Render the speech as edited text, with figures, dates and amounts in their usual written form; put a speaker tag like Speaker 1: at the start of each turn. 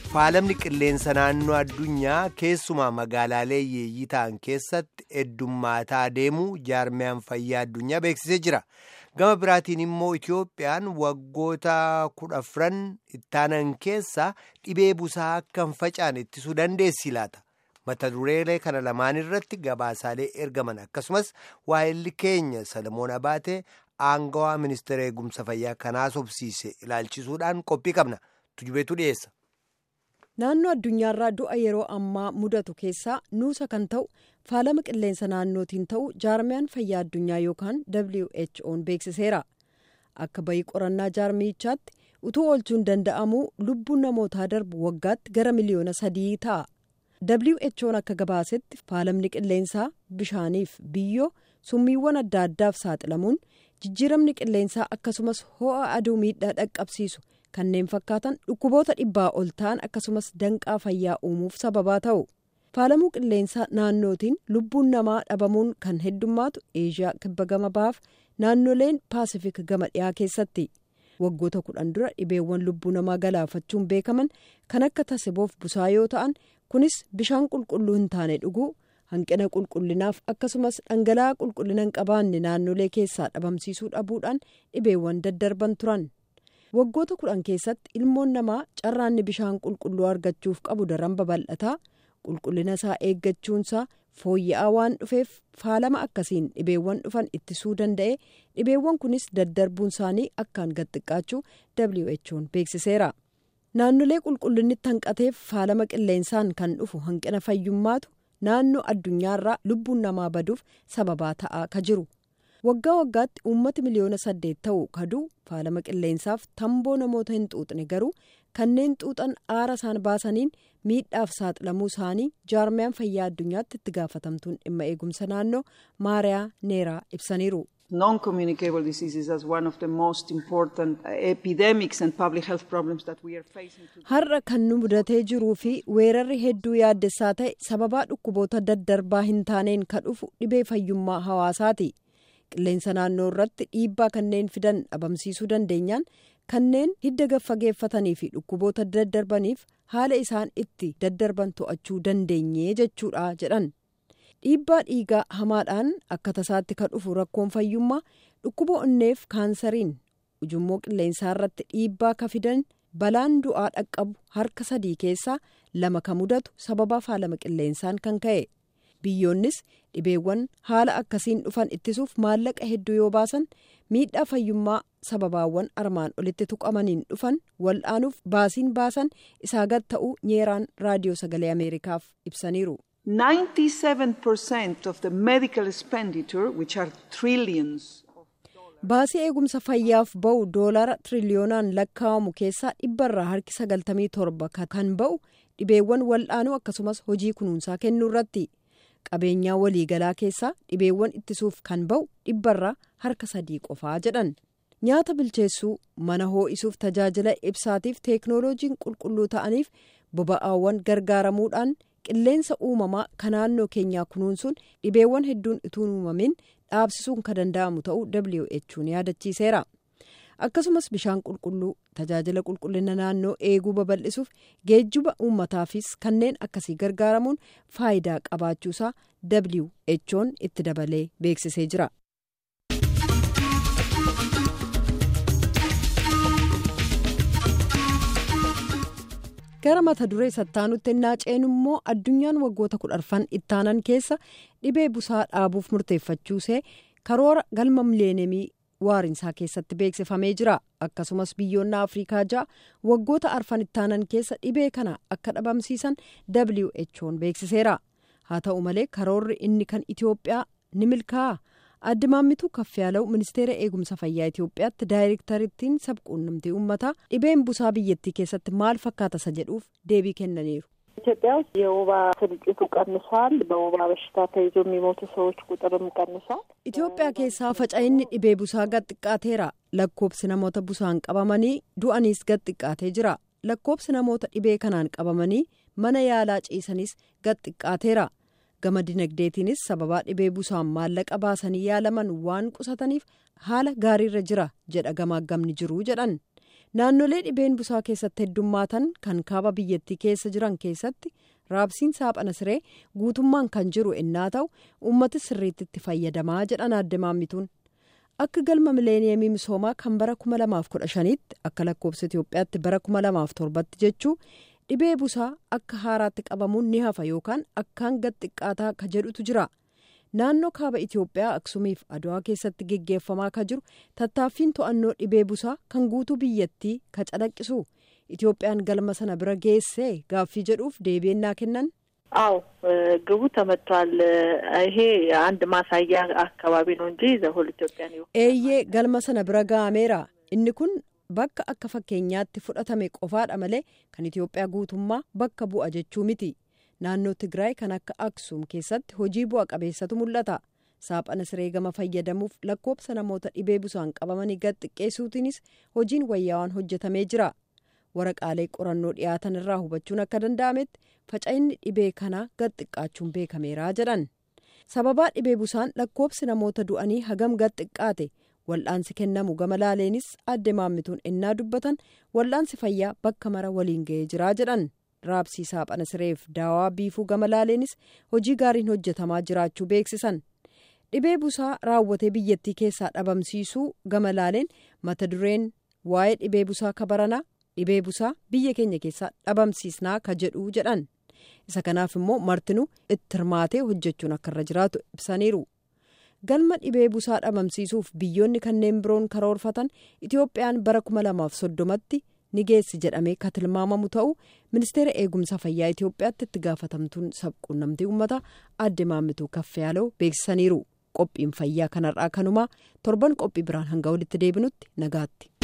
Speaker 1: Faalamni qilleensa naannoo addunyaa keessumaa magaalaalee yeeyyii ta'an keessatti heddummaataa deemuu jaarmiyaan fayyaa addunyaa beeksisee jira. Gama biraatiin immoo Itiyoophiyaan waggoota 10 ittaanan keessa dhibee busaa akka hin facaane ittisuu dandeessi laata? Mata dureelee kana lamaan irratti gabaasaalee ergaman akkasumas waa'illi keenya Salamoon Abaatee aangawaa ministeera eegumsa fayyaa kanaa sobsiise ilaalchisuudhaan qophii qabna. Tujubeetu dhiyeessa.
Speaker 2: Naannoo addunyaarraa du'a yeroo ammaa mudatu keessaa nuusa kan ta'u faalama qilleensa naannootiin ta'u jaarmiyaan fayyaa addunyaa yookaan WHO'n beeksiseera. Akka bayii qorannaa jaarmiyichaatti utuu oolchuun danda'amuu lubbuun namootaa darbu waggaatti gara miliyoona 3 ta'a. WHO'n akka gabaasetti faalamni qilleensaa bishaaniif biyyoo summiiwwan adda addaaf saaxilamuun jijjiiramni qilleensaa akkasumas ho'a aduu miidhaa dhaqqabsiisu kanneen fakkaatan dhukkuboota 100 ol ta'an akkasumas danqaa fayyaa uumuuf sababaa ta'u. Faalamuu qilleensaa naannootiin lubbuun namaa dhabamuun kan heddummaatu Eeshiyaa kibba gama bahaaf naannoleen Paasifik gama dhiyaa keessatti. Waggoota 10 dura dhibeewwan lubbuu namaa galaafachuun beekaman kan akka taseboof busaa yoo ta'an kunis bishaan qulqulluu hin taane dhuguu, hanqina qulqullinaaf akkasumas dhangala'aa qulqullina hin qabaanne naannolee keessaa dhabamsiisuu dhabuudhaan dhibeewwan daddarban turan. Waggoota 10 keessatti ilmoon namaa carraanni bishaan qulqulluu argachuuf qabu daran babal'ataa, qulqullina isaa eeggachuunsaa fooyya'aa waan dhufeef faalama akkasiin dhibeewwan dhufan ittisuu danda'e. Dhibeewwan kunis daddarbuun isaanii akkaan gad xiqqaachuu WHO'n beeksiseera. Naannolee qulqullinni hanqateef faalama qilleensaan kan dhufu hanqina fayyummaatu naannoo addunyaarraa lubbuun namaa baduuf sababaa ta'aa ka jiru. Waggaa waggaatti uummati miliyoona 8 ta'u kaduu faalama qilleensaaf tamboo namoota hin xuuxne garuu kanneen xuuxan aara isaan baasaniin miidhaaf saaxilamuu isaanii jaarmiyaan fayyaa addunyaatti itti gaafatamtuun dhimma eegumsa naannoo Maariyaa Neeraa ibsaniiru.
Speaker 3: Non-communicable diseases as one of the most important epidemics and public health problems that we are facing today.
Speaker 2: Har'a kan nu mudatee jiruu fi weerarri hedduu yaaddessaa ta'e sababaa dhukkuboota daddarbaa hin taaneen ka dhufu dhibee fayyummaa hawaasaati. Qilleensa naannoo irratti dhiibbaa kanneen fidan dhabamsiisuu dandeenyaan kanneen hidda gaffageeffatanii fi dhukkuboota daddarbaniif haala isaan itti daddarban to'achuu dandeenye jechuudha jedhan. Dhiibbaa dhiigaa hamaadhaan akka tasaatti kan dhufu rakkoon fayyummaa dhukkuba onneef kaansariin ujummoo qilleensaa irratti dhiibbaa ka fidan balaan du'aa dhaqqabu harka 3 keessaa 2 ka mudatu sababa faalama qilleensaan kan ka'e. Biyyoonnis dhibeewwan haala akkasiin dhufan ittisuuf maallaqa hedduu yoo baasan miidhaa fayyummaa sababaawwan armaan olitti tuqamaniin dhufan wal'aanuuf baasiin baasan isaa gad ta'uu Neeraan raadiyoo sagalee Ameerikaaf ibsaniiru.
Speaker 3: 97% of the medical expenditure, which are trillions.
Speaker 2: Baasii eegumsa fayyaaf ba'u doolaara tiriliyoonaan lakkaa'amu keessaa 97% kan ba'u dhibeewwan wal'aanuu akkasumas hojii kunuunsaa kennuu irratti. Qabeenyaa waliigalaa keessaa dhibeewwan ittisuuf kan ba'u 3% qofaa jedhan. Nyaata bilcheessuu, mana hoo'isuuf tajaajila ibsaatiif teeknooloojiin qulqulluu ta'aniif boba'aawwan gargaaramuudhaan qilleensa uumamaa kan naannoo keenyaa kunuunsuun dhibeewwan hedduun utuu uumamin dhaabsisuun kan danda'amu ta'uu WHO'n yaadachiiseera. Akkasumas bishaan qulqulluu tajaajila qulqullina naannoo eeguu babal'isuuf geejjiba uummataafis kanneen akkasii gargaaramuun faayidaa qabaachuusaa WHO'n itti dabalee beeksisee jira. Gara mata duree sattaanutti naaceen immoo addunyaan waggoota 10 ittaanan keessa dhibee busaa dhaabuuf murteeffachuusee karoora galma miliyeenemii waarinsaa keessatti beeksifamee jira. Akkasumas biyyoonni Afrikaa 6 waggoota 4 ittaanan keessa dhibee kana akka dhabamsiisan WHO'n beeksiseera. Haa ta'u malee karoorri inni kan Itiyoophiyaa ni milkaa'a. Adde Maammituu Kaffiyaalau ministeera eegumsa fayyaa Itiyoophiyaatti daayirektarittiin sabquunnamtii uummataa dhibeen busaa biyyattii keessatti maal fakkaata isa jedhuuf deebii kennaniiru.
Speaker 4: ኢትዮጵያ ውስጥ የወባ ስርጭቱ ቀንሷል። በወባ በሽታ ተይዞ የሚሞቱ ሰዎች ቁጥርም ቀንሷል።
Speaker 2: ኢትዮጵያ keessaa faca'inni dhibee busaa gad xiqqaateera. Lakkoobsi namoota busaan qabamanii du'aniis gad xiqqaatee jira. Lakkoobsi namoota dhibee kanaan qabamanii mana yaalaa ciisanis gad xiqqaateera. Gama dinagdeetiinis sababaa dhibee busaan maallaqa baasanii yaalaman waan qusataniif haala gaariirra jira jedha gamaggamni jiru jedhan. naannolee dhibeen busaa keessatti heddummaatan kan kaaba biyyattii keessa jiran keessatti raabsiin saaphana siree guutummaan kan jiru innaa ta'u uummata sirriitti itti fayyadamaa jedhan adde maammituun. Akka galma mileeniyeemii misoomaa kan bara 2015tti akka lakkoofsa Itoophiyaatti bara 2007tti jechuu dhibee busaa akka haaraatti qabamuun ni hafa yookaan akkaan gad xiqqaataa ka jedhutu jira. Naannoo kaaba Itoophiyaa Aksumiif Adwaa keessatti geggeeffamaa ka jiru tattaaffiin to'annoo dhibee busaa kan guutuu biyyattii ka calaqqisu. Itoophiyaan galma sana bira geessee gaaffii jedhuuf deebiin kennan.
Speaker 4: አዎ ግቡ ተመቷል። ይሄ አንድ ማሳያ አካባቢ ነው እንጂ ዘሆል ኢትዮጵያ ነው።
Speaker 2: galma sana bira ga'ameera. Inni kun bakka akka fakkeenyaatti fudhatame qofaadha malee kan Itoophiyaa guutummaa bakka bu'a jechuu miti. Naannoo Tigraay kan akka Aksum keessatti hojii bu'a qabeessatu mul'ata. Saaphana siree gama fayyadamuuf lakkoofsa namoota dhibee busaan qabamanii gad xiqqeessuutiinis hojiin wayyaawaan hojjetamee jira. Waraqaalee qorannoo dhiyaatan irraa hubachuun akka danda'ametti faca'inni dhibee kanaa gad xiqqaachuun beekameera jedhan. Sababaa dhibee busaan lakkoofsi namoota du'anii hagam gad xiqqaate wal'aansi kennamu gama laaleenis adde maammituun innaa dubbatan wal'aansi fayyaa bakka mara waliin ga'ee jira jedhan. Raabsii saaphana sireef daawaa biifuu gama laaleenis hojii gaariin hojjetamaa jiraachuu beeksisan. Dhibee busaa raawwatee biyyattii keessaa dhabamsiisuu gama laaleen mata dureen waa'ee dhibee busaa kabaranaa dhibee busaa biyya keenya keessaa dhabamsiisnaa ka jedhu jedhan. Isa kanaaf immoo martinuu itti hirmaatee hojjechuun akka irra jiraatu ibsaniiru. Galma dhibee busaa dhabamsiisuuf biyyoonni kanneen biroon karoorfatan Itoophiyaan bara 2030tti ni geessi jedhamee ka tilmaamamu ta'u ministeera eegumsa fayyaa Itoophiyaatti itti gaafatamtuun sabquunnamtii uummataa adde Maammituu Kaffayaaloo beeksisaniiru. Qophiin fayyaa kanarraa kanumaa torban qophii biraan hanga walitti deebinutti nagaatti.